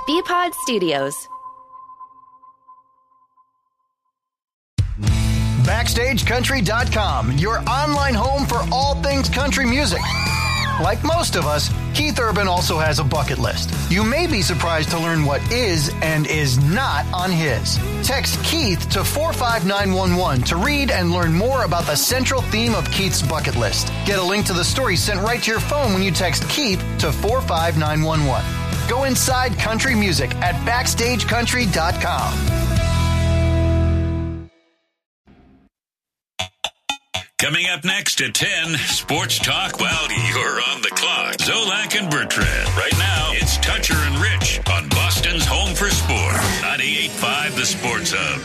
BPod Studios. BackstageCountry.com, your online home for all things country music. Like most of us, Keith Urban also has a bucket list. You may be surprised to learn what is and is not on his. Text Keith to 45911 to read and learn more about the central theme of Keith's bucket list. Get a link to the story sent right to your phone when you text Keith to 45911. Go inside country music at BackstageCountry.com. Coming up next at 10, Sports Talk while you're on the clock. Zolak and Bertrand. Right now, it's Toucher and Rich on Boston's Home for Sport. 98.5 The Sports Hub.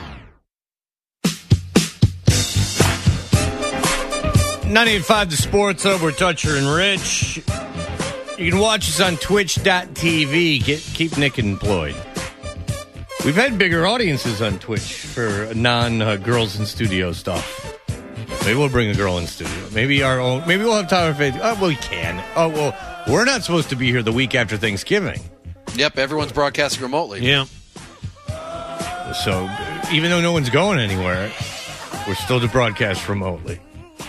.5 The Sports Hub. We're Toucher and Rich. You can watch us on Twitch.tv. Keep Nick employed. We've had bigger audiences on Twitch for non-girls in studio stuff. Maybe we'll bring a girl in studio. Maybe our own. Maybe we'll have Tyler Faith. Oh, well, we can. Oh, well, we're not supposed to be here the week after Thanksgiving. Yep, everyone's broadcasting remotely. Yeah. So even though no one's going anywhere, we're still to broadcast remotely.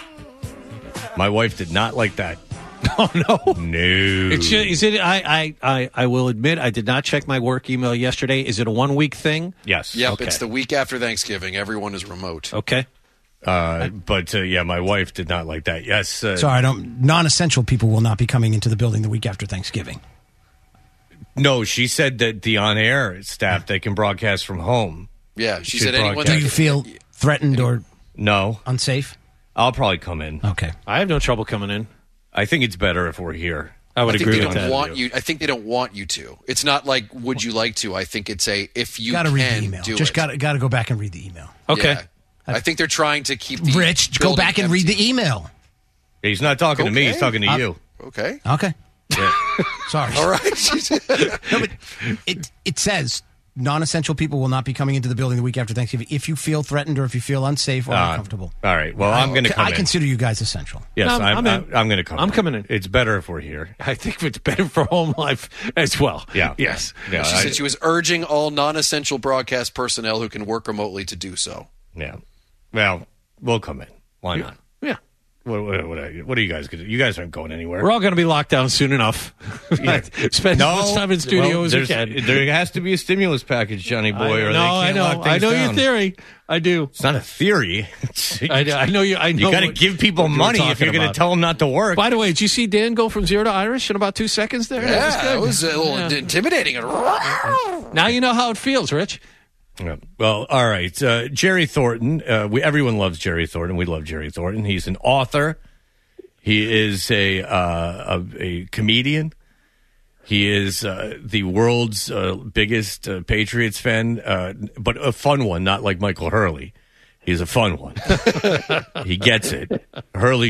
My wife did not like that. Oh, no. No. Is it? I will admit I did not check my work email yesterday. Is it a 1 week thing? Yes. Yep, okay. It's the week after Thanksgiving. Everyone is remote. Okay. But my wife did not like that. Yes. Sorry, non-essential people will not be coming into the building the week after Thanksgiving. No, she said that the on-air staff, they can broadcast from home. Yeah, she said anyone. Do you feel threatened or no unsafe? I'll probably come in. Okay. I have no trouble coming in. I think it's better if we're here. I would agree with that. I think they don't want you to. It's not like, would you like to? I think it's if you gotta can read the email. do Just it. Got to go back and read the email. Okay. Yeah. I think they're trying to keep the Rich, go back and read the email. He's not talking to me. He's talking to you. Okay. Okay. Yeah. All Sorry. right. No, but it says non-essential people will not be coming into the building the week after Thanksgiving if you feel threatened or if you feel unsafe or uncomfortable. All right. Well, I'm going to come in. I consider you guys essential. Yes, No, I'm going to come. I'm coming in. It's better if we're here. I think it's better for home life as well. Yeah. Yes. Yeah, She said she was urging all non-essential broadcast personnel who can work remotely to do so. Yeah. Well, we'll come in. Why not? Yeah. What are you guys going to do? You guys aren't going anywhere. We're all going to be locked down soon enough. Yeah. Spend as much time in studio as we can. There has to be a stimulus package, Johnny boy, or they can't lock things I know down. your theory. I do. It's not a theory. I know you. I know you got to give people money if you're going to tell them not to work. By the way, did you see Dan go from 0 to Irish in about 2 seconds there? Yeah, it was a little intimidating. Now you know how it feels, Rich. Yeah. Well, all right. Jerry Thornton. Everyone loves Jerry Thornton. We love Jerry Thornton. He's an author. He is a comedian. He is the world's biggest Patriots fan, but a fun one, not like Michael Hurley. He's a fun one. He gets it. Hurley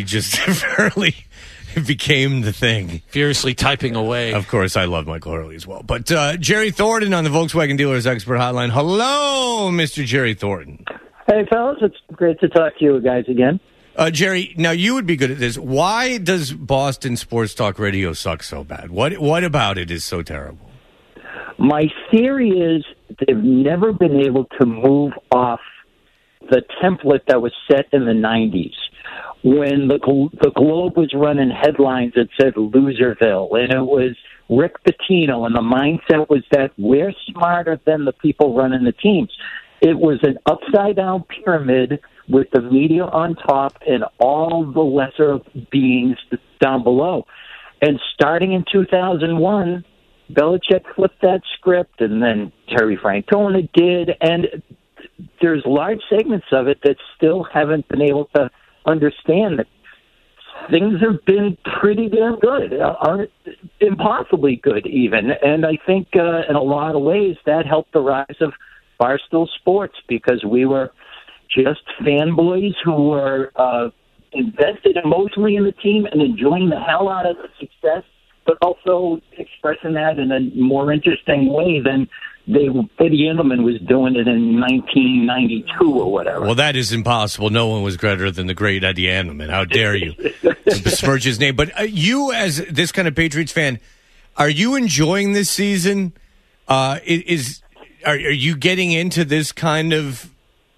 became the thing. Furiously typing away. Of course, I love Michael Hurley as well. But Jerry Thornton on the Volkswagen Dealers Expert Hotline. Hello, Mr. Jerry Thornton. Hey, fellas. It's great to talk to you guys again. Jerry, now you would be good at this. Why does Boston Sports Talk Radio suck so bad? What about it is so terrible? My theory is they've never been able to move off the template that was set in the 90s. When the Globe was running headlines that said Loserville, and it was Rick Pitino, and the mindset was that we're smarter than the people running the teams. It was an upside-down pyramid with the media on top and all the lesser beings down below. And starting in 2001, Belichick flipped that script, and then Terry Francona did, and there's large segments of it that still haven't been able to understand that things have been pretty damn good, impossibly good even. And I think in a lot of ways that helped the rise of Barstool Sports, because we were just fanboys who were invested emotionally in the team and enjoying the hell out of the success, but also expressing that in a more interesting way than Eddie Edelman was doing it in 1992 or whatever. Well, that is impossible. No one was greater than the great Eddie Edelman. How dare you besmirch his name? But you, as this kind of Patriots fan, are you enjoying this season Are you getting into this kind of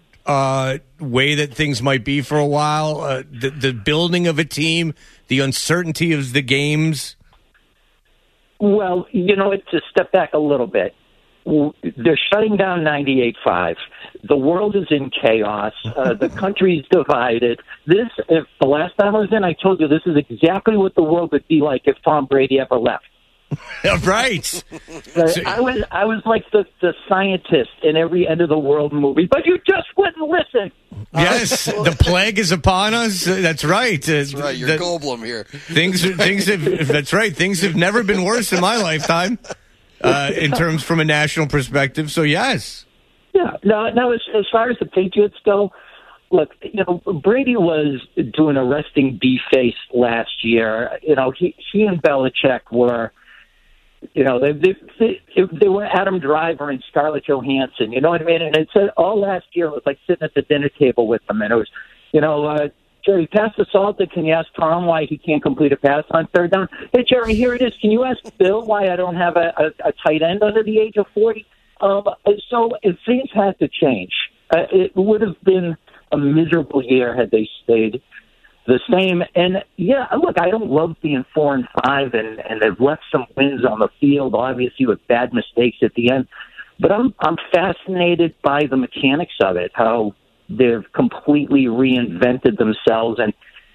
way that things might be for a while? The building of a team, the uncertainty of the games? Well, to step back a little bit, they're shutting down 98.5. The world is in chaos. The country's divided. If the last time I was in, I told you this is exactly what the world would be like if Tom Brady ever left. Right. I was like the scientist in every end of the world movie, but you just wouldn't listen. Yes, the plague is upon us. That's right. That's right. You're Goldblum here. Things have. That's right. Things have never been worse in my lifetime, in terms from a national perspective. So yes. Yeah. Now as far as the Patriots go, look, Brady was doing a resting bee face last year. He and Belichick were. They were Adam Driver and Scarlett Johansson. You know what I mean? And it's all last year it was like sitting at the dinner table with them, and it was, Jerry, pass the salt. Can you ask Tom why he can't complete a pass on third down? Hey, Jerry, here it is. Can you ask Bill why I don't have a tight end under the age of 40? So if things had to change, it would have been a miserable year had they stayed the same. And yeah, look, I don't love being 4-5, and they've left some wins on the field, obviously with bad mistakes at the end. But I'm fascinated by the mechanics of it, how they've completely reinvented themselves. And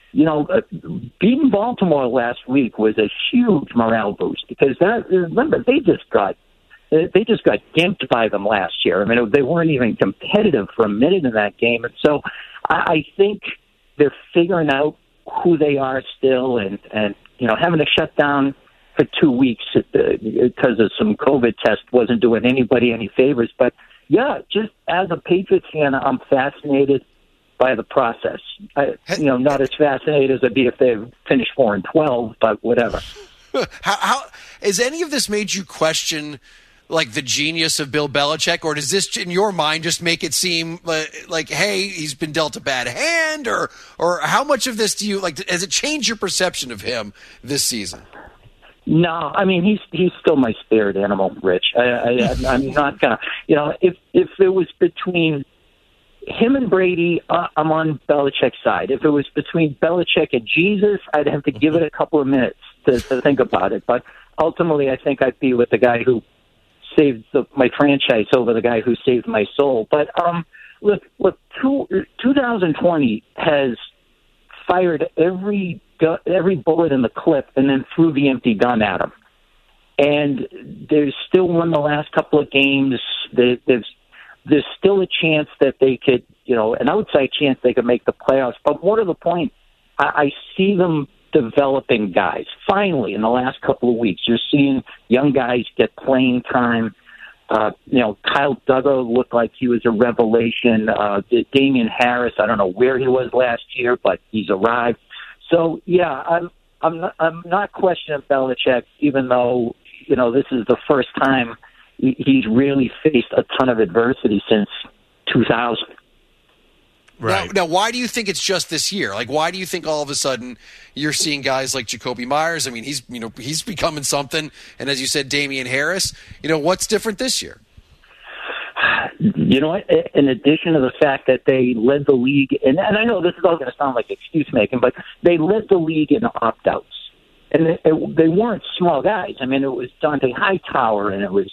beating Baltimore last week was a huge morale boost because remember they just got gimped by them last year. I mean, they weren't even competitive for a minute in that game, and so I think they're figuring out who they are still, and having to shut down for 2 weeks because of some COVID test wasn't doing anybody any favors. But yeah, just as a Patriots fan, I'm fascinated by the process. Not as fascinated as I'd be if they finished 4-12, but whatever. How has any of this made you question like the genius of Bill Belichick, or does this in your mind just make it seem like hey, he's been dealt a bad hand, or how much of this do you like? Has it changed your perception of him this season? No, I mean he's still my spirit animal, Rich. I'm not gonna, if it was between him and Brady, I'm on Belichick's side. If it was between Belichick and Jesus, I'd have to give it a couple of minutes to think about it. But ultimately, I think I'd be with the guy who saved my franchise over the guy who saved my soul. But look, 2020 has fired every bullet in the clip and then threw the empty gun at him. And there's still won the last couple of games. There's still a chance that they could, an outside chance they could make the playoffs. But more to the point, I see them developing guys. Finally, in the last couple of weeks, you're seeing young guys get playing time. Kyle Duggar looked like he was a revelation. Damian Harris, I don't know where he was last year, but he's arrived. So yeah, I'm not questioning Belichick, even though this is the first time he's really faced a ton of adversity since 2000. Right. Now, why do you think it's just this year? Like, why do you think all of a sudden you're seeing guys like Jacoby Myers? I mean, he's becoming something. And as you said, Damian Harris. What's different this year? You know what? In addition to the fact that they led the league, and I know this is all going to sound like excuse making, but they led the league in opt-outs. And they weren't small guys. I mean, it was Dante Hightower, and it was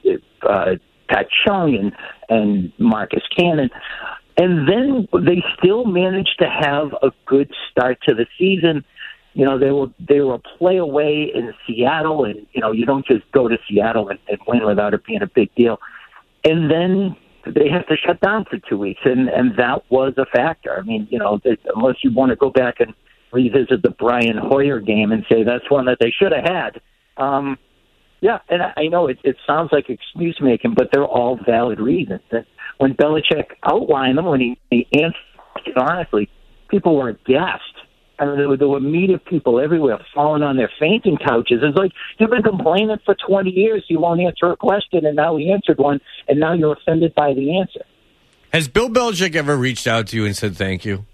Pat Chung and Marcus Cannon. And then they still managed to have a good start to the season. They were a play away in Seattle, and you don't just go to Seattle and win without it being a big deal. And then they have to shut down for 2 weeks, and that was a factor. I mean, unless you want to go back and revisit the Brian Hoyer game and say that's one that they should have had. Yeah, and I know it sounds like excuse making, but they're all valid reasons. That when Belichick outlined them, when he answered, honestly, people were aghast. I mean, there were media people everywhere falling on their fainting couches. It's like, you've been complaining for 20 years, you won't answer a question, and now he answered one, and now you're offended by the answer. Has Bill Belichick ever reached out to you and said thank you?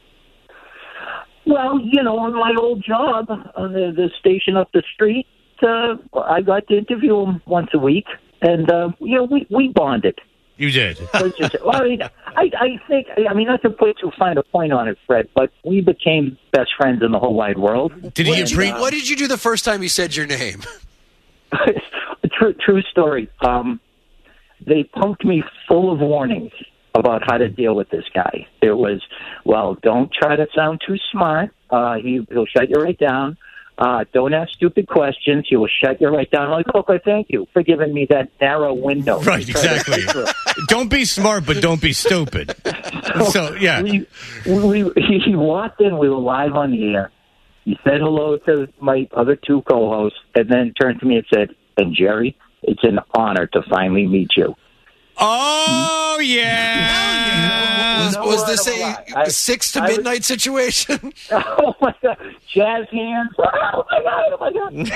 Well, on my old job on the station up the street, I got to interview him once a week. And we bonded. You did. Let's just say, well, I think not to put too fine a point on it, Fred, but we became best friends in the whole wide world. What did you do the first time he said your name? True story. They pumped me full of warnings about how to deal with this guy. It was, well, don't try to sound too smart. He'll shut you right down. Don't ask stupid questions. He will shut you right down. I'm like, okay, thank you for giving me that narrow window. Right, exactly. Don't be smart, but don't be stupid. So, yeah. He walked in. We were live on the air. He said hello to my other two co-hosts and then turned to me and said, and Jerry, it's an honor to finally meet you. Oh, yeah. Was this a 6 to midnight situation? Oh, my God. Jazz hands. Oh, my God.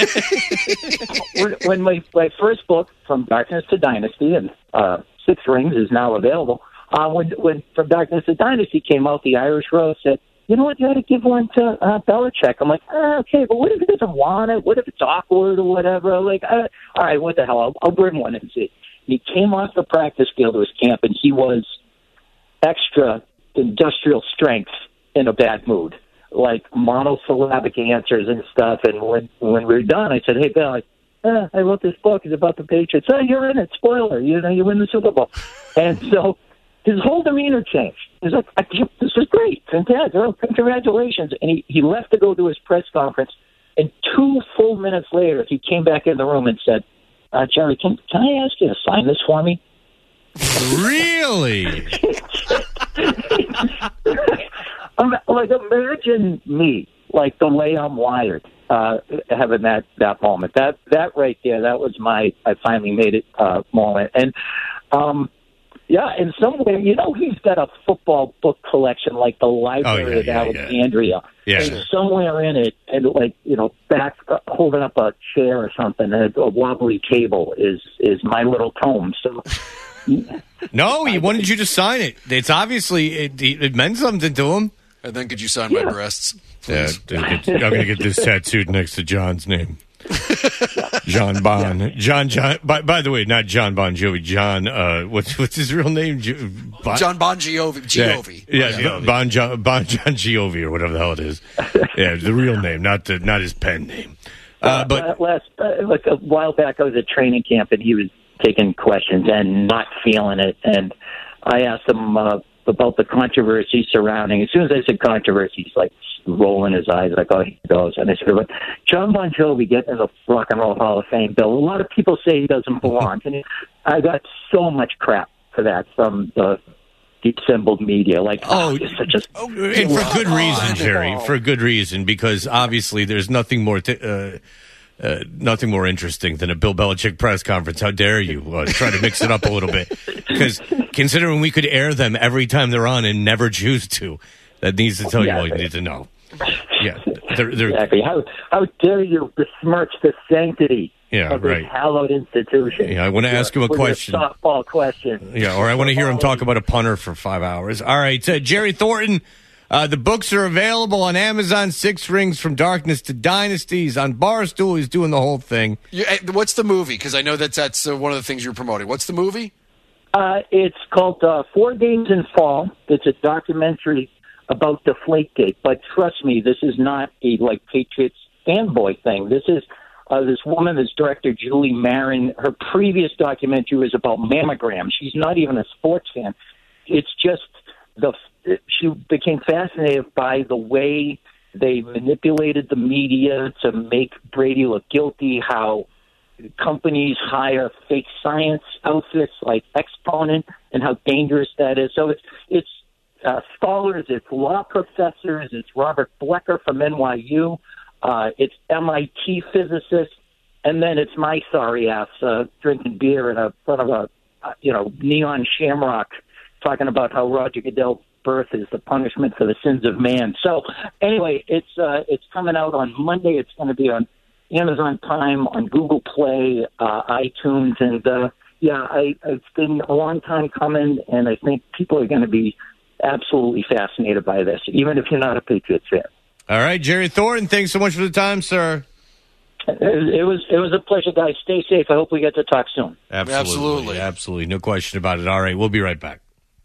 When my first book, From Darkness to Dynasty, and 6 Rings is now available, when From Darkness to Dynasty came out, the Irish Rose said, you know what, you ought to give one to Belichick. I'm like, okay, but what if he doesn't want it? What if it's awkward or whatever? Like, all right, what the hell? I'll bring one and see. He came off the practice field of his camp, and he was extra industrial strength in a bad mood, like monosyllabic answers and stuff. And when we were done, I said, hey, Bill, I wrote this book. It's about the Patriots. Oh, you're in it. Spoiler. You win the Super Bowl. And so his whole demeanor changed. He's like, this is great. Fantastic. Oh, congratulations. And he left to go to his press conference. And 2 full minutes later, he came back in the room and said, Jerry, can I ask you to sign this for me? Really? Like, imagine me, like the way I'm wired, having that moment. That right there, that was I finally made it moment. And in some way, he's got a football book collection like the Library of Alexandria. Yeah. And somewhere in it, and back holding up a chair or something, a wobbly table is my little tome. So. No, he wanted you to sign it. It's obviously it meant something to him. And then could you sign my breasts? Please? Yeah, I'm going to get this tattooed next to John's name. John Bon. John. By the way, not John Bon Jovi. John. What's his real name? John Bon Jovi. Yeah, Bon John Jovi or whatever the hell it is. Yeah, the real name, not his pen name. But like a while back, I was at training camp and he was taking questions and not feeling it, and I asked him about the controversy surrounding. As soon as I said controversy, he's like rolling his eyes, like, oh, he goes. And I said, but John Bon Jovi getting in the Rock and Roll Hall of Fame, Bill. A lot of people say he doesn't belong. And I got so much crap for that from the assembled media. Like, and for good reason, Jerry. For good reason, because obviously there's nothing more nothing more interesting than a Bill Belichick press conference. How dare you try to mix it up a little bit? Because considering we could air them every time they're on and never choose to, that needs to tell you all you need to know. Yeah, exactly. How dare you besmirch the sanctity of this hallowed institution? Yeah, I want to ask him a question. Softball question. Yeah, or I want to hear him talk about a punter for 5 hours. All right, Jerry Thornton. The books are available on Amazon. 6 Rings from Darkness to Dynasties on Barstool. He's doing the whole thing. What's the movie? Because I know that's one of the things you're promoting. What's the movie? It's called 4 Games in Fall. It's a documentary about Deflategate. But trust me, this is not a Patriots fanboy thing. This is this woman, this director, Julie Marin. Her previous documentary was about mammograms. She's not even a sports fan. It's just she became fascinated by the way they manipulated the media to make Brady look guilty, how companies hire fake science outfits like Exponent, and how dangerous that is. So it's scholars, it's law professors, it's Robert Blecker from NYU, it's MIT physicists, and then it's my sorry ass drinking beer in front of a neon shamrock, talking about how Roger Goodell's birth is the punishment for the sins of man. So anyway, it's coming out on Monday. It's going to be on Amazon Prime, on Google Play, iTunes, and it's been a long time coming, and I think people are going to be absolutely fascinated by this, even if you're not a Patriots fan. All right, Jerry Thornton, thanks so much for the time, sir. It was a pleasure, guys. Stay safe. I hope we get to talk soon. Absolutely. No question about it. All right, we'll be right back.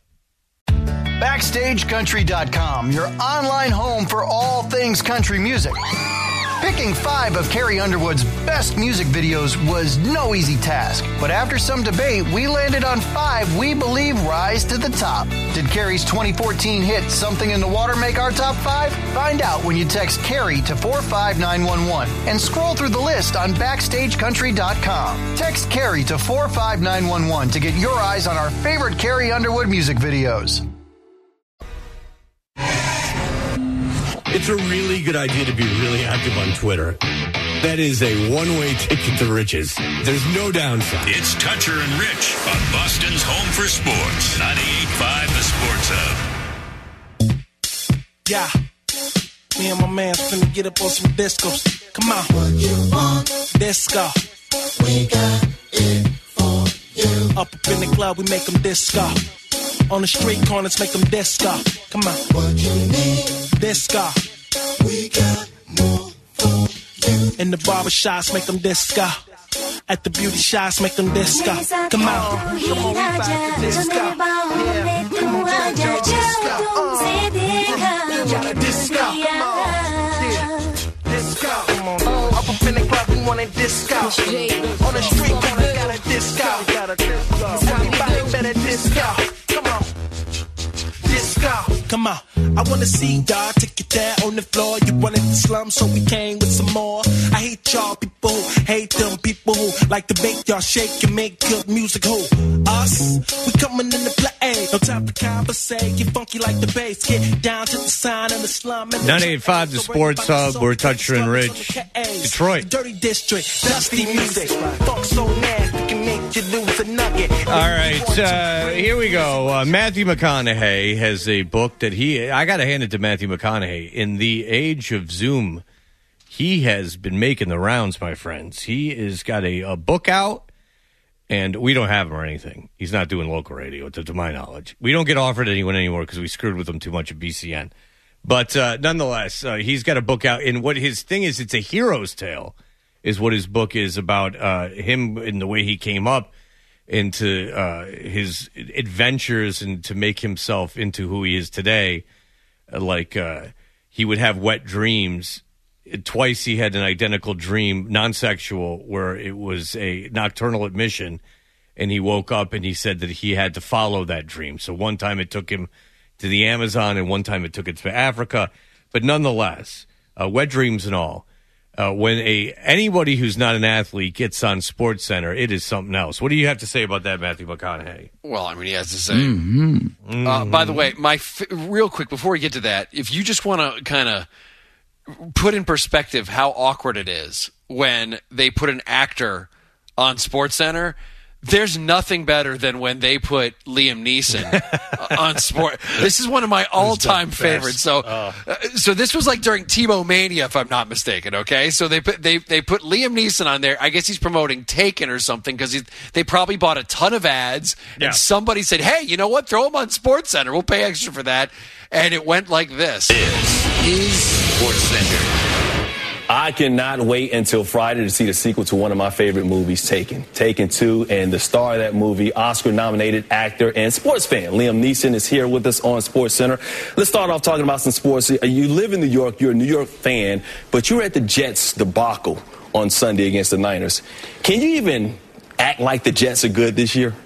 BackstageCountry.com, your online home for all things country music. Picking 5 of Carrie Underwood's best music videos was no easy task, but after some debate, we landed on 5 we believe rise to the top. Did Carrie's 2014 hit Something in the Water make our top 5? Find out when you text Carrie to 45911 and scroll through the list on BackstageCountry.com. Text Carrie to 45911 to get your eyes on our favorite Carrie Underwood music videos. It's a really good idea to be really active on Twitter. That is a one-way ticket to riches. There's no downside. It's Toucher and Rich on Boston's Home for Sports. 98.5 The Sports Hub. Yeah. Me and my man's finna get up on some discos. Come on. What you want? Disco. We got it for you. Up in the club, we make them disco. On the street corners, make them disco. Come on. What you need? Disco. We got more for you. In the barber shops, make them disco. At the beauty shops, make them disco. Come on. Come on, we back to disco. Yeah. Come on, disco. You gotta disco. Come on. Yeah. Disco. Come on. Up in the club, we want a disco. On the street corner, got a disco. Everybody better disco. Come on. Disco. Come on. I wanna see y'all take it down on the floor. You wanted the slum, so we came with some more. I hate y'all people who hate them people who like to make y'all shake and make good music. Who? Us? We coming in the play. No time to conversate. Get funky like the bass. Get down to the sign of the slum. 98.5 The Sports Hub. We're Toucher and Rich. Detroit. Dirty district. Dusty music. Funk so nasty can make you lose a nugget. All right. Here we go. Matthew McConaughey has a book that I got to hand it to Matthew McConaughey. In the age of Zoom, he has been making the rounds, my friends. He has got a book out, and we don't have him or anything. He's not doing local radio, to my knowledge. We don't get offered anyone anymore because we screwed with him too much at BCN. But nonetheless, he's got a book out, and what his thing is, it's a hero's tale, is what his book is about him and the way he came up into his adventures and to make himself into who he is today. He would have wet dreams. Twice he had an identical dream, non-sexual, where it was a nocturnal admission, and he woke up and he said that he had to follow that dream. So one time it took him to the Amazon, and one time it took him to Africa. But nonetheless, wet dreams and all. When anybody who's not an athlete gets on SportsCenter, it is something else. What do you have to say about that, Matthew McConaughey? Well, I mean, he has to say. By the way, real quick before we get to that, if you just want to kind of put in perspective how awkward it is when they put an actor on SportsCenter. There's nothing better than when they put Liam Neeson on sport. This is one of my all-time favorites. So this was like during Tebow Mania, if I'm not mistaken. Okay, so they put Liam Neeson on there. I guess he's promoting Taken or something because they probably bought a ton of ads, and somebody said, "Hey, you know what? Throw him on SportsCenter. We'll pay extra for that." And it went like this: This is SportsCenter. I cannot wait until Friday to see the sequel to one of my favorite movies, Taken 2, and the star of that movie, Oscar-nominated actor and sports fan, Liam Neeson, is here with us on SportsCenter. Let's start off talking about some sports. You live in New York, you're a New York fan, but you were at the Jets debacle on Sunday against the Niners. Can you even act like the Jets are good this year?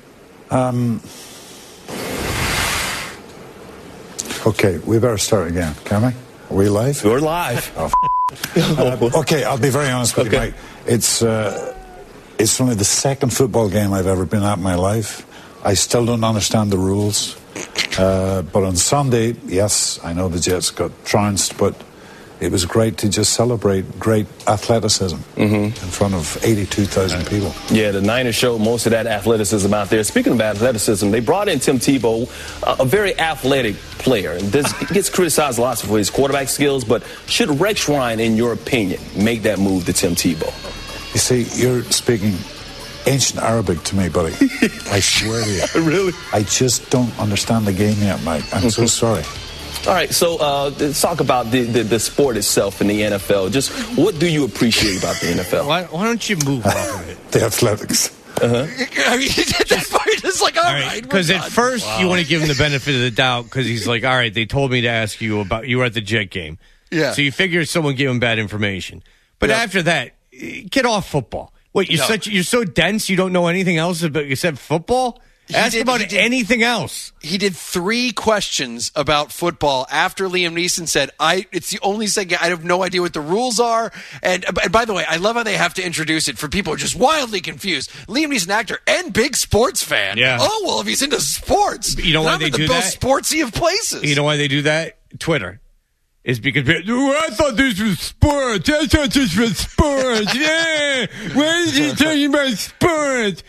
Okay, we better start again, can we? Are we live? We're live. Okay, I'll be very honest with you, Mike. It's only the second football game I've ever been at in my life. I still don't understand the rules. But on Sunday, yes, I know the Jets got trounced, but it was great to just celebrate great athleticism in front of 82,000 people. Yeah, the Niners showed most of that athleticism out there. Speaking of athleticism, they brought in Tim Tebow, a very athletic player. And this gets criticized a lot for his quarterback skills, but should Rex Ryan, in your opinion, make that move to Tim Tebow? You see, you're speaking ancient Arabic to me, buddy. I swear to you. Really? I just don't understand the game yet, Mike. I'm so sorry. All right, so let's talk about the sport itself in the NFL. Just what do you appreciate about the NFL? Why don't you move off of it? The athletics. I mean, that part is like, all right. Because at first you want to give him the benefit of the doubt because he's like, all right, they told me to ask you about, you were at the Jet game. Yeah. So you figure someone gave him bad information. But after that, get off football. Wait, you're so dense you don't know anything else except football? Ask about anything else. He did 3 questions about football after Liam Neeson said, it's the only segment, I have no idea what the rules are. And by the way, I love how they have to introduce it for people who are just wildly confused. Liam Neeson, actor and big sports fan. Yeah. Oh, well, if he's into sports, you know why they do that? The most sportsy of places. You know why they do that? Twitter. It's because I thought this was sports. I thought this was sports. Yeah. Why is he talking about sports?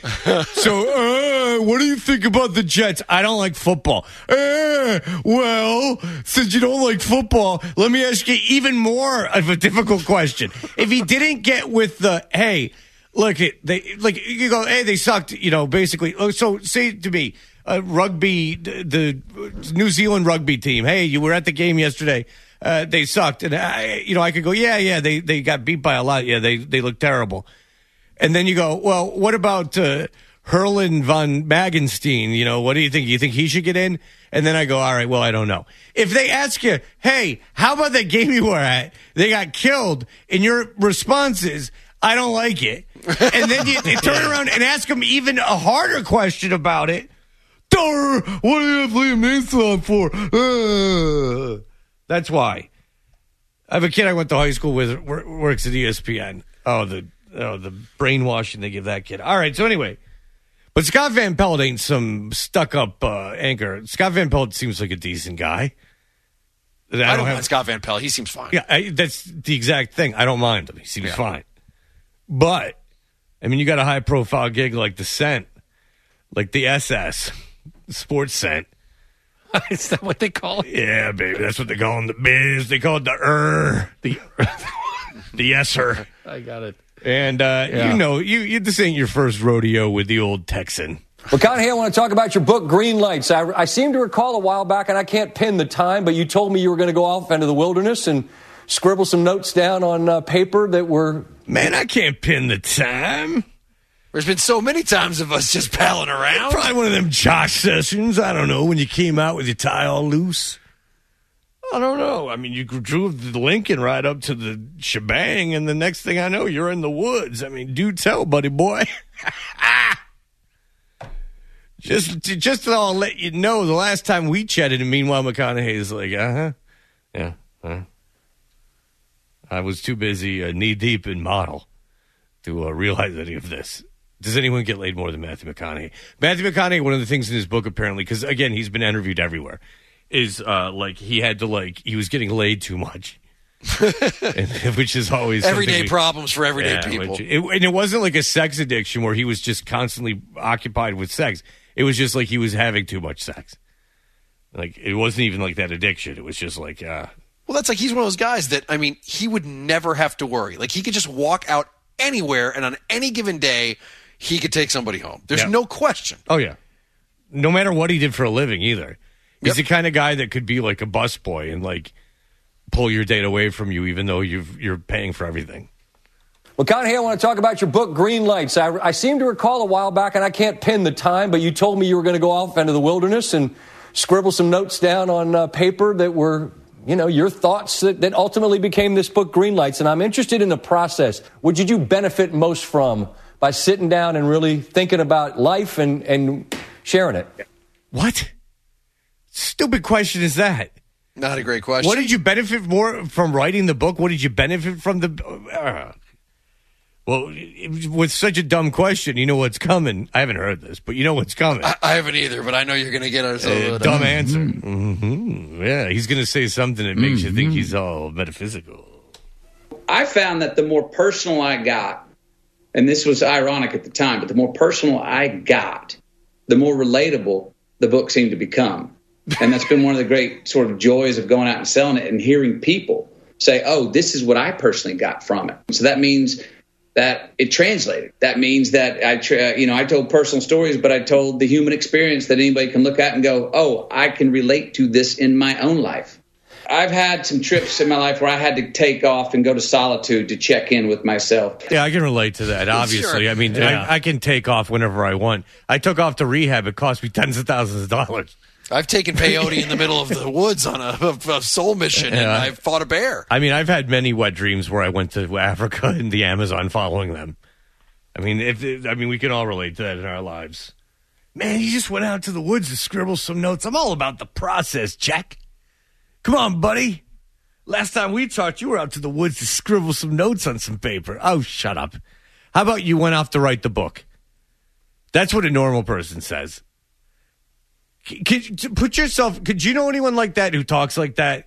So, what do you think about the Jets? I don't like football. Well, since you don't like football, let me ask you even more of a difficult question. If he didn't get with the, hey, look, you go, hey, they sucked, basically. So say to me, rugby, the New Zealand rugby team, hey, you were at the game yesterday. They sucked. And I could go, yeah, they got beat by a lot. Yeah, they look terrible. And then you go, well, what about Herlin von Magenstein? What do you think? You think he should get in? And then I go, all right, well, I don't know. If they ask you, hey, how about that game you were at? They got killed. And your response is, I don't like it. And then you turn around and ask them even a harder question about it. What do you have Liam Neeson for? That's why. I have a kid I went to high school with, works at ESPN. Oh, the brainwashing they give that kid. All right, so anyway. But Scott Van Pelt ain't some stuck-up anchor. Scott Van Pelt seems like a decent guy. I don't mind Scott Van Pelt. He seems fine. Yeah, that's the exact thing. I don't mind him. He seems fine. But, I mean, you got a high-profile gig like the Scent, like the SS, Sports Scent. Is that what they call it? Yeah, baby. That's what they call it in the biz. They call it the yes-er. I got it. And, this ain't your first rodeo with the old Texan. McConaughey, I want to talk about your book, Green Lights. I seem to recall a while back, and I can't pin the time, but you told me you were going to go off into the wilderness and scribble some notes down on paper that were... Man, I can't pin the time. There's been so many times of us just palling around. Probably one of them Josh sessions. I don't know, when you came out with your tie all loose. I don't know. I mean, you drove the Lincoln right up to the shebang, and the next thing I know, you're in the woods. I mean, do tell, buddy boy. Just to I'll let you know, the last time we chatted, and meanwhile, McConaughey is like, yeah. I was too busy knee-deep in model to realize any of this. Does anyone get laid more than Matthew McConaughey? Matthew McConaughey, one of the things in his book, apparently, because, again, he's been interviewed everywhere, is, he was getting laid too much. Which is always... Everyday problems for everyday people. And it wasn't like a sex addiction where he was just constantly occupied with sex. It was just like he was having too much sex. Like, it wasn't even like that addiction. It was just like... Well, that's like he's one of those guys that, I mean, he would never have to worry. Like, he could just walk out anywhere, and on any given day... he could take somebody home. There's no question. Oh, yeah. No matter what he did for a living, either. He's the kind of guy that could be like a busboy and, like, pull your date away from you, even though you're paying for everything. McConaughey, I want to talk about your book, Green Lights. I seem to recall a while back, and I can't pin the time, but you told me you were going to go off into the wilderness and scribble some notes down on paper that were, your thoughts that ultimately became this book, Green Lights. And I'm interested in the process. What did you benefit most from by sitting down and really thinking about life and sharing it? What? Stupid question is that? Not a great question. What did you benefit more from writing the book? What did you benefit from the... Well, with such a dumb question, you know what's coming. I haven't heard this, but you know what's coming. I haven't either, but I know you're going to get a dumb answer. Mm-hmm. Yeah, he's going to say something that makes you think he's all metaphysical. I found that the more personal I got, and this was ironic at the time, but the more personal I got, the more relatable the book seemed to become. And that's been one of the great sort of joys of going out and selling it and hearing people say, oh, this is what I personally got from it. So that means that it translated. That means that I told personal stories, but I told the human experience that anybody can look at and go, oh, I can relate to this in my own life. I've had some trips in my life where I had to take off and go to solitude to check in with myself. Yeah, I can relate to that, obviously. Sure. I mean, I can take off whenever I want. I took off to rehab. It cost me tens of thousands of dollars. I've taken peyote in the middle of the woods on a soul mission, and I've fought a bear. I mean, I've had many wet dreams where I went to Africa and the Amazon following them. I mean, we can all relate to that in our lives. Man, you just went out to the woods to scribble some notes. I'm all about the process, Jack. Come on, buddy. Last time we talked, you were out to the woods to scribble some notes on some paper. Oh, shut up. How about you went off to write the book? That's what a normal person says. Could you know anyone like that who talks like that?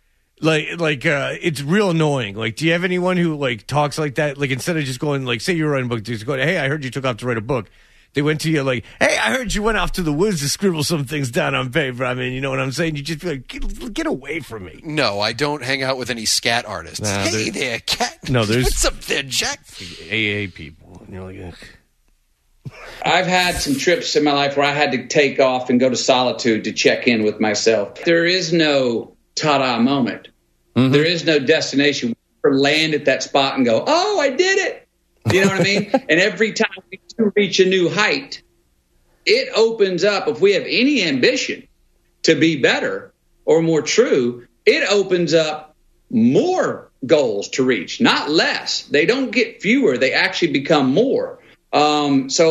It's real annoying. Like, do you have anyone who like talks like that? Like, instead of just going, like, say you're writing a book, just go, hey, I heard you took off to write a book. They went to you like, hey, I heard you went off to the woods to scribble some things down on paper. I mean, you know what I'm saying? You just feel like, get away from me. No, I don't hang out with any scat artists. Hey there, cat. No, there's what's up there, Jack? AA people. You know, like. I've had some trips in my life where I had to take off and go to solitude to check in with myself. There is no ta-da moment. Mm-hmm. There is no destination. We land at that spot and go, oh, I did it. You know what I mean? And every time we do reach a new height, it opens up. If we have any ambition to be better or more true, it opens up more goals to reach, not less. They don't get fewer. They actually become more. So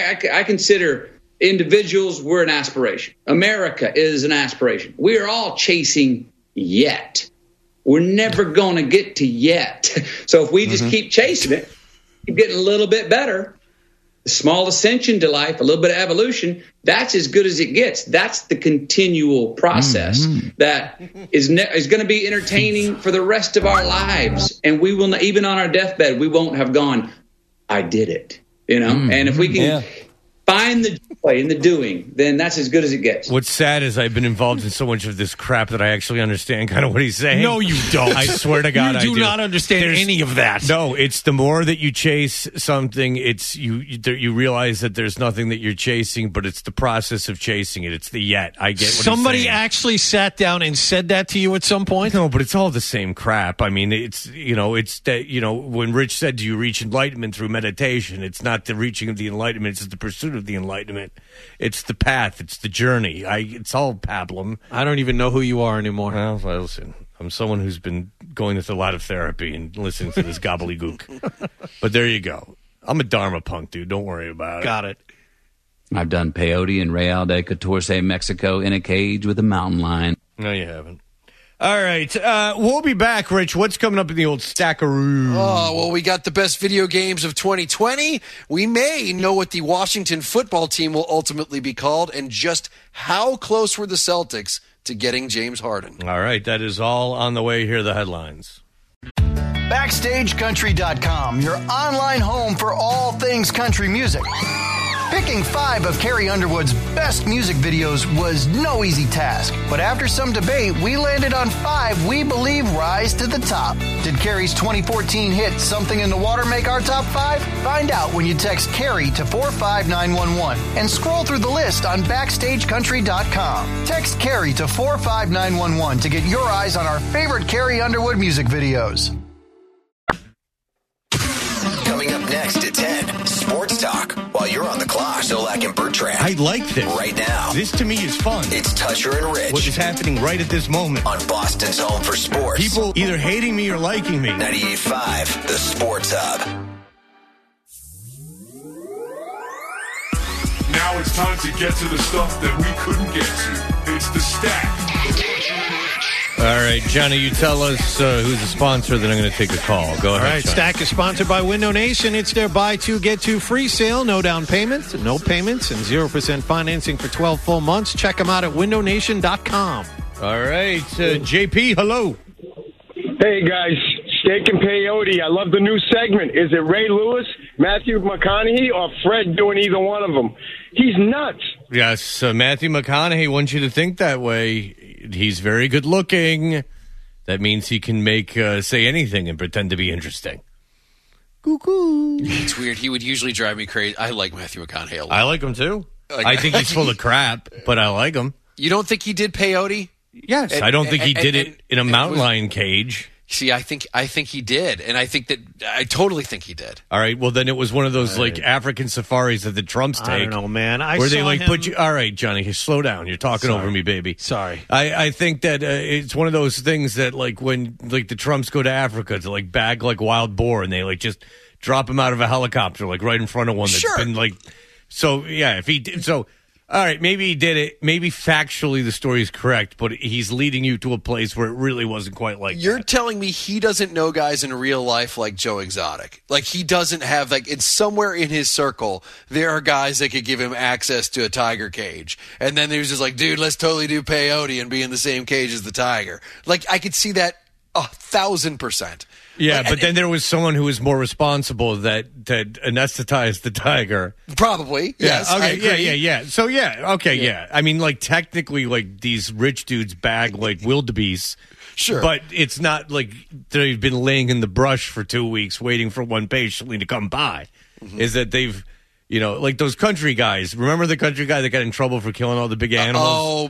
I consider individuals, we're an aspiration. America is an aspiration. We are all chasing yet. We're never going to get to yet. So if we just keep chasing it, keep getting a little bit better, a small ascension to life, a little bit of evolution, that's as good as it gets. That's the continual process that is going to be entertaining for the rest of our lives. And we will not, even on our deathbed, we won't have gone, I did it. You know, and if we can find the joy in the doing, then that's as good as it gets. What's sad is I've been involved in so much of this crap that I actually understand kind of what he's saying. No, you don't. I swear to God, you do not understand any of that. No, it's the more that you chase something, it's you realize that there's nothing that you're chasing, but it's the process of chasing it. It's the yet. I get what somebody he's saying. Actually sat down and said that to you at some point. No, but it's all the same crap. I mean, it's that when Rich said, "Do you reach enlightenment through meditation?" It's not the reaching of the enlightenment; it's the pursuit of the enlightenment. It's the path. It's the journey. It's all pablum. I don't even know who you are anymore. Well, listen, I'm someone who's been going to a lot of therapy and listening to this gobbledygook. But there you go. I'm a Dharma punk, dude. Don't worry about it. Got it. I've done peyote in Real de Catorce, Mexico, in a cage with a mountain lion. No, you haven't. All right. We'll be back, Rich. What's coming up in the old stackaroo? Oh, well, we got the best video games of 2020. We may know what the Washington football team will ultimately be called and just how close were the Celtics to getting James Harden. All right. That is all on the way. Here are the headlines. BackstageCountry.com, your online home for all things country music. Picking 5 of Carrie Underwood's best music videos was no easy task, but after some debate, we landed on 5 we believe rise to the top. Did Carrie's 2014 hit Something in the Water make our top 5? Find out when you text Carrie to 45911 and scroll through the list on BackstageCountry.com. Text Carrie to 45911 to get your eyes on our favorite Carrie Underwood music videos. Coming up next at 10, Sports Talk. While you're on the clock, Zolak and Bertrand. I like this. Right now. This to me is fun. It's Toucher and Rich. What is happening right at this moment. On Boston's Home for Sports. People either hating me or liking me. 98.5, the Sports Hub. Now it's time to get to the stuff that we couldn't get to. It's the Stack. All right, Johnny, you tell us who's the sponsor, then I'm going to take a call. Go ahead. All right, Johnny. Stack is sponsored by Window Nation. It's their buy 2, get 2 free sale. No down payment, no payments, and 0% financing for 12 full months. Check them out at windownation.com. All right, JP, hello. Hey, guys. Steak and peyote. I love the new segment. Is it Ray Lewis, Matthew McConaughey, or Fred doing either one of them? He's nuts. Yes, Matthew McConaughey wants you to think that way. He's very good looking. That means he can make say anything and pretend to be interesting. Cuckoo. It's weird. He would usually drive me crazy. I like Matthew McConaughey a lot. I like him too. Like, I think he's full of crap, but I like him. You don't think he did peyote? Yes. I don't think he did it in a mountain lion cage. See, I think he did, and I totally think he did. All right, well then it was one of those like African safaris that the Trumps take. I don't know, man. Where they like put you. All right, Johnny, slow down. You're talking over me, baby. Sorry. I think that it's one of those things that like when like the Trumps go to Africa to like bag like wild boar, and they like just drop him out of a helicopter like right in front of one that's been like. So yeah, if he did so. All right, maybe he did it. Maybe factually the story is correct, but he's leading you to a place where it really wasn't quite like You're telling me he doesn't know guys in real life like Joe Exotic. Like he doesn't have it's somewhere in his circle there are guys that could give him access to a tiger cage. And then there's just like, dude, let's totally do peyote and be in the same cage as the tiger. Like I could see that 1,000%. Yeah, but then there was someone who was more responsible that anesthetized the tiger. Probably, yes. Okay, yeah. So, yeah. I mean, like, technically, like, these rich dudes bag, like, wildebeests. Sure. But it's not like they've been laying in the brush for 2 weeks waiting for one patiently to come by. Mm-hmm. Is that they've... You know, like those country guys. Remember the country guy that got in trouble for killing all the big animals?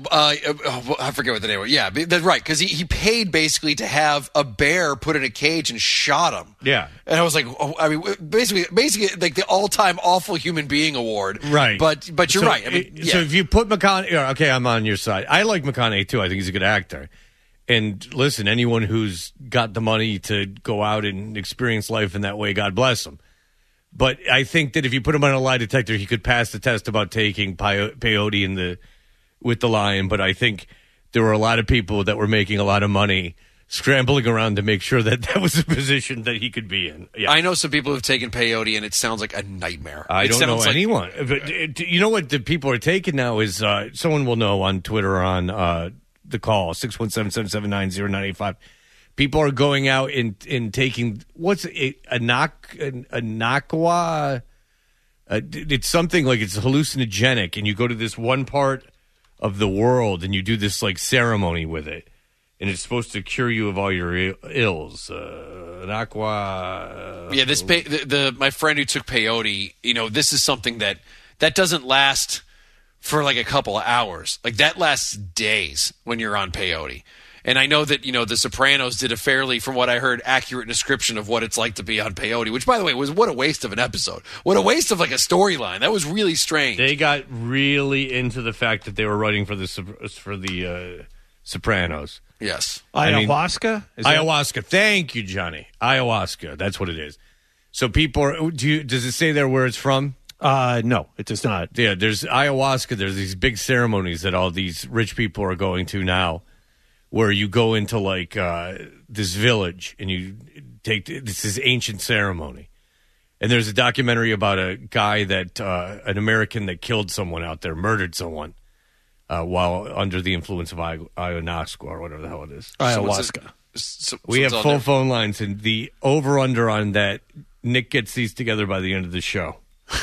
I forget what the name was. Yeah, that's right. Because he paid basically to have a bear put in a cage and shot him. Yeah. And I was like, basically like the all-time awful human being award. Right. But you're right. I mean, So if you put McConaughey, okay, I'm on your side. I like McConaughey too. I think he's a good actor. And listen, anyone who's got the money to go out and experience life in that way, God bless them. But I think that if you put him on a lie detector, he could pass the test about taking peyote with the lion. But I think there were a lot of people that were making a lot of money scrambling around to make sure that was a position that he could be in. Yeah. I know some people who've taken peyote, and it sounds like a nightmare. I don't know anyone. But you know what the people are taking now is someone will know on Twitter or on the call, 617-779-0985. People are going out and taking what's it, Anaqua? It's something like it's hallucinogenic, and you go to this one part of the world and you do this like ceremony with it, and it's supposed to cure you of all your ills. Anaqua. Yeah, my friend who took peyote. You know, this is something that doesn't last for like a couple of hours. Like that lasts days when you're on peyote. And I know that, The Sopranos did a fairly, from what I heard, accurate description of what it's like to be on peyote, which, by the way, was what a waste of an episode. What a waste of, like, a storyline. That was really strange. They got really into the fact that they were writing for the Sopranos. Yes. Ayahuasca? Ayahuasca. Thank you, Johnny. Ayahuasca. That's what it is. So people are... does it say there where it's from? No, it does not. Yeah, there's ayahuasca. There's these big ceremonies that all these rich people are going to now, where you go into like this village and you take this ancient ceremony. And there's a documentary about a guy that an American that killed someone out there, murdered someone while under the influence of ayahuasca or whatever the hell it is. Ayahuasca. We have full phone lines, and the over-under on that, Nick gets these together by the end of the show.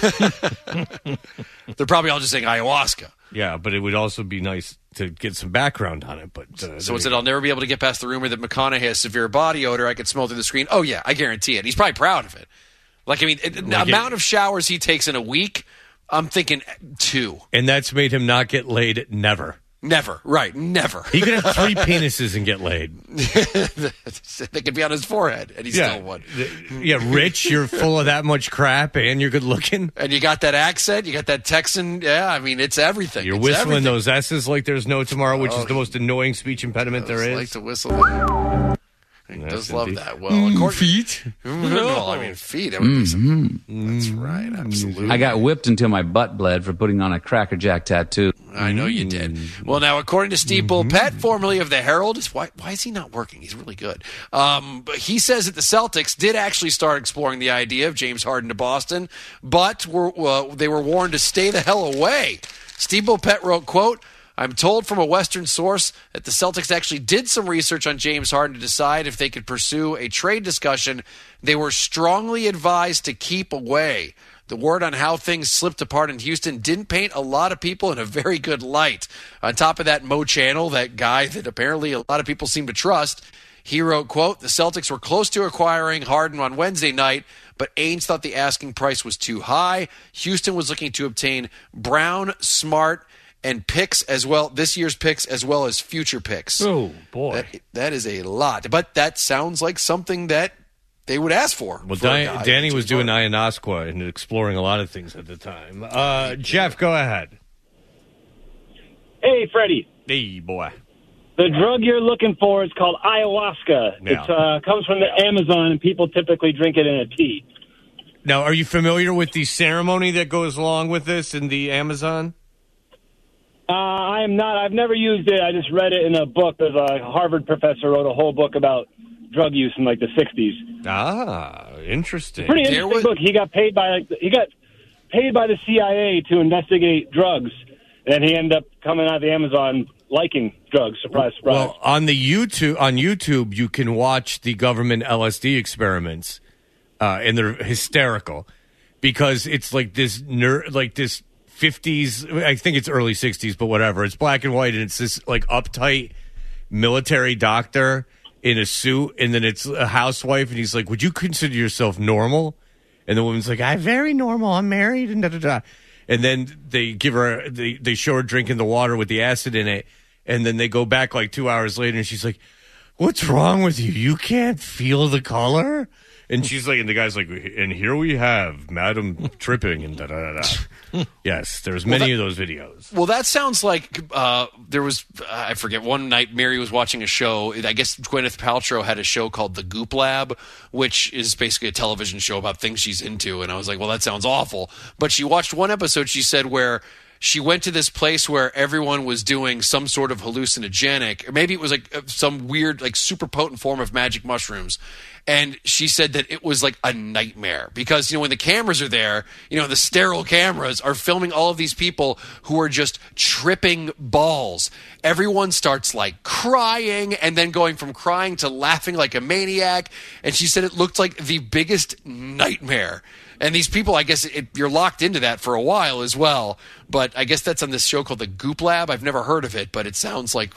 They're probably all just saying ayahuasca. Yeah, but it would also be nice to get some background on it. But so it said, I'll never be able to get past the rumor that McConaughey has severe body odor. I could smell through the screen. Oh, yeah, I guarantee it. He's probably proud of it. Like, I mean, the amount of showers he takes in a week, I'm thinking 2. And that's made him not get laid never. Never. Right. Never. He could have 3 penises and get laid. They could be on his forehead, and he's still one. Yeah, rich, you're full of that much crap, and you're good looking. And you got that accent, you got that Texan. Yeah, I mean, it's everything. You're whistling those S's like there's no tomorrow, which is the most annoying speech impediment there is. I like to whistle. He does love that. Well, feet? Well, I mean, feet. That would be some. That's right. Absolutely. I got whipped until my butt bled for putting on a Cracker Jack tattoo. I know you did. Well, now, according to Steve Bulpett, formerly of the Herald, why is he not working? He's really good. But he says that the Celtics did actually start exploring the idea of James Harden to Boston, but they were warned to stay the hell away. Steve Bulpett wrote, quote, I'm told from a Western source that the Celtics actually did some research on James Harden to decide if they could pursue a trade discussion. They were strongly advised to keep away. The word on how things slipped apart in Houston didn't paint a lot of people in a very good light. On top of that, Mo Channel, that guy that apparently a lot of people seem to trust, He wrote, quote, the Celtics were close to acquiring Harden on Wednesday night, but Ainge thought the asking price was too high. Houston was looking to obtain Brown, Smart, and picks as well, this year's picks as well as future picks. Oh, boy. That is a lot. But that sounds like something that they would ask for. Well, Danny was doing ayahuasca and exploring a lot of things at the time. Jeff, go ahead. Hey, Freddie. Hey, boy. The drug you're looking for is called ayahuasca. Yeah. It comes from the Amazon, and people typically drink it in a tea. Now, are you familiar with the ceremony that goes along with this in the Amazon? I am not. I've never used it. I just read it in a book. There's a Harvard professor wrote a whole book about drug use in like the 60s. Ah, interesting. Pretty interesting book. He got paid by the CIA to investigate drugs, and he ended up coming out of the Amazon liking drugs. Surprise, surprise. Well, on YouTube, you can watch the government LSD experiments, and they're hysterical because it's like this 50s, I think it's early 60s, but whatever. It's black and white, and it's this like uptight military doctor in a suit, and then it's a housewife, and he's like, would you consider yourself normal? And the woman's like, I'm very normal, I'm married, and da-da-da. And then they give her, they show her drinking the water with the acid in it, and then they go back like 2 hours later, and she's like, what's wrong with you? You can't feel the color? And she's like, and the guy's like, and here we have Madam tripping and da-da-da-da. Yes, there's many of those videos. Well, that sounds like there was, I forget, one night Mary was watching a show. I guess Gwyneth Paltrow had a show called The Goop Lab, which is basically a television show about things she's into. And I was like, well, that sounds awful. But she watched one episode, she said, where she went to this place where everyone was doing some sort of hallucinogenic, or maybe it was like some weird, like super potent form of magic mushrooms. And she said that it was like a nightmare because, when the cameras are there, the sterile cameras are filming all of these people who are just tripping balls. Everyone starts like crying and then going from crying to laughing like a maniac. And she said it looked like the biggest nightmare. And these people, I guess you're locked into that for a while as well. But I guess that's on this show called The Goop Lab. I've never heard of it, but it sounds like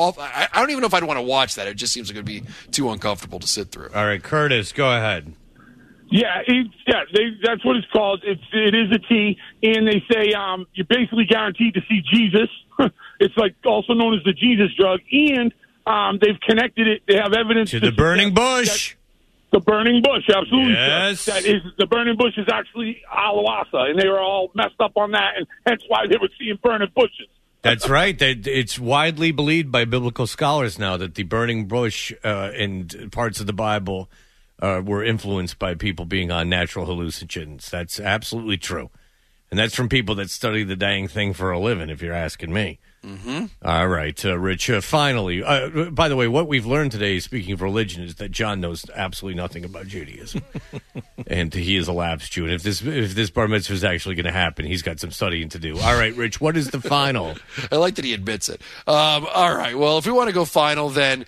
I don't even know if I'd want to watch that. It just seems like it would be too uncomfortable to sit through. All right, Curtis, go ahead. Yeah, that's what it's called. It is a tea, and they say you're basically guaranteed to see Jesus. It's like also known as the Jesus drug, and they've connected it. They have evidence to the burning bush. The burning bush, absolutely. Yes. The burning bush is actually ayahuasca, and they were all messed up on that, and hence why they were seeing burning bushes. That's right. It's widely believed by biblical scholars now that the burning bush and parts of the Bible were influenced by people being on natural hallucinogens. That's absolutely true. And that's from people that study the dang thing for a living, if you're asking me. Mm-hmm. All right, Rich, finally. By the way, what we've learned today, speaking of religion, is that John knows absolutely nothing about Judaism. And he is a lapsed Jew. And if this bar mitzvah is actually going to happen, he's got some studying to do. All right, Rich, what is the final? I like that he admits it. All right, well, if we want to go final, then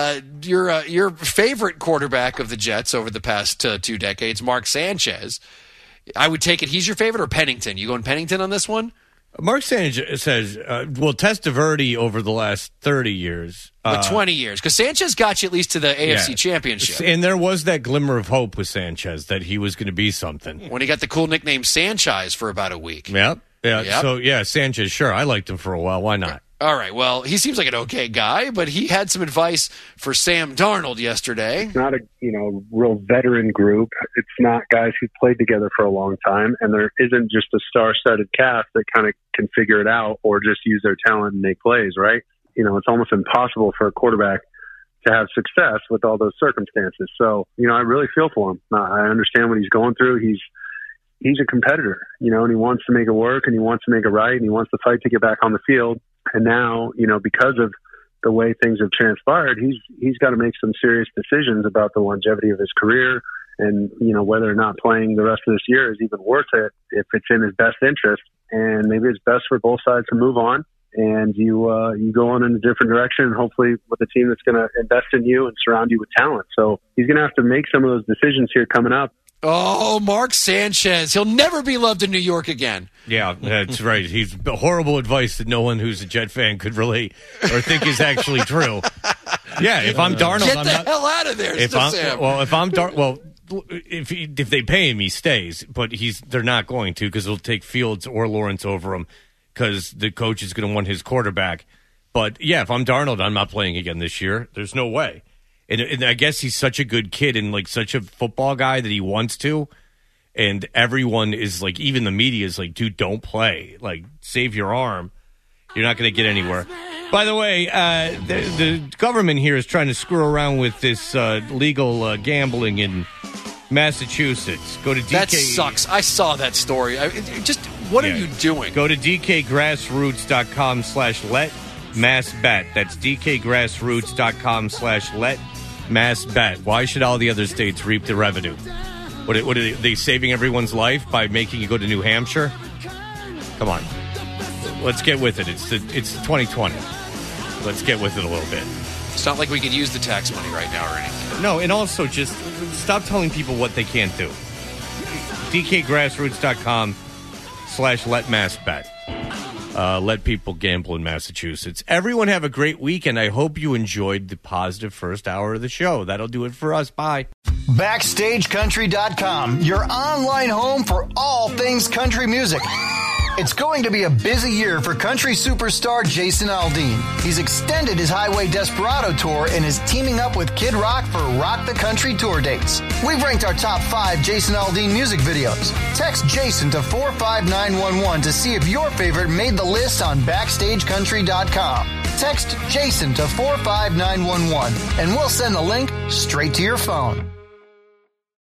your favorite quarterback of the Jets over the past 2 decades, Mark Sanchez. I would take it he's your favorite, or Pennington? You going Pennington on this one? Mark Sanchez says, Testaverde over the last 30 years. But 20 years, because Sanchez got you at least to the AFC Championship. And there was that glimmer of hope with Sanchez that he was going to be something. When he got the cool nickname Sanchez for about a week. Yep. So, Sanchez, sure. I liked him for a while. Why not? All right, well, he seems like an okay guy, but he had some advice for Sam Darnold yesterday. It's not a real veteran group. It's not guys who played together for a long time, and there isn't just a star-studded cast that kind of can figure it out or just use their talent and make plays, right? It's almost impossible for a quarterback to have success with all those circumstances. So, I really feel for him. I understand what he's going through. He's a competitor, and he wants to make it work, and he wants to make it right, and he wants to fight to get back on the field. And now, because of the way things have transpired, he's got to make some serious decisions about the longevity of his career and, whether or not playing the rest of this year is even worth it if it's in his best interest. And maybe it's best for both sides to move on and you go on in a different direction, and hopefully with a team that's going to invest in you and surround you with talent. So he's going to have to make some of those decisions here coming up. Oh, Mark Sanchez. He'll never be loved in New York again. Yeah, that's right. He's horrible advice that no one who's a Jet fan could relate or think is actually true. Yeah, if I'm Darnold, Get I'm the not. hell out of there, If they pay him, he stays. But they're not going to because they'll take Fields or Lawrence over him because the coach is going to want his quarterback. But yeah, if I'm Darnold, I'm not playing again this year. There's no way. And I guess he's such a good kid and like such a football guy that he wants to. And everyone is like, even the media is like, dude, don't play. Like, save your arm. You're not going to get anywhere. By the way, the government here is trying to screw around with this legal gambling in Massachusetts. Go to DK. That sucks. I saw that story. What are you doing? Go to dkgrassroots.com/letmassbet. That's dkgrassroots.com/letmassbet. Why should all the other states reap the revenue? What are they saving everyone's life by making you go to New Hampshire? Come on. Let's get with it. It's 2020. Let's get with it a little bit. It's not like we could use the tax money right now or anything. No, and also just stop telling people what they can't do. dkgrassroots.com/letmassbet. Let people gamble in Massachusetts. Everyone have a great weekend. I hope you enjoyed the positive first hour of the show. That'll do it for us. Bye. BackstageCountry.com, your online home for all things country music. It's going to be a busy year for country superstar Jason Aldean. He's extended his Highway Desperado tour and is teaming up with Kid Rock for Rock the Country tour dates. We've ranked our top 5 Jason Aldean music videos. Text Jason to 45911 to see if your favorite made the list on BackstageCountry.com. Text Jason to 45911 and we'll send the link straight to your phone.